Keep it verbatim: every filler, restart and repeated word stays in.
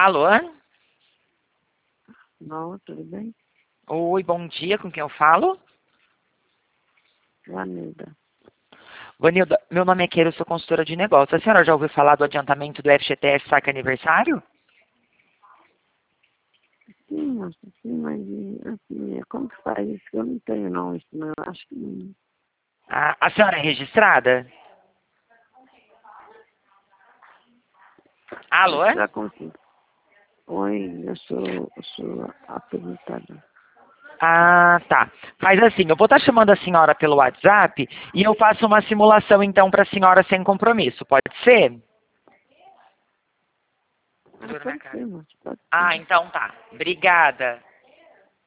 Alô? Não, tudo bem? Oi, bom dia, com quem eu falo? Vanilda. Vanilda, meu nome é Keira, eu sou consultora de negócios. A senhora já ouviu falar do adiantamento do F G T S Saque Aniversário? Sim, moça, sim, mas assim, como que faz isso? Eu não tenho não, isso não, eu acho que não. Ah, a senhora é registrada? Alô? Acho que já consigo. Oi, eu sou, eu sou aposentada. Ah, tá. Faz assim, eu vou estar chamando a senhora pelo WhatsApp e eu faço uma simulação então para a senhora sem compromisso, pode ser? Ah, Dor na pode cara. ser, moça, pode ser. Ah, então tá. Obrigada.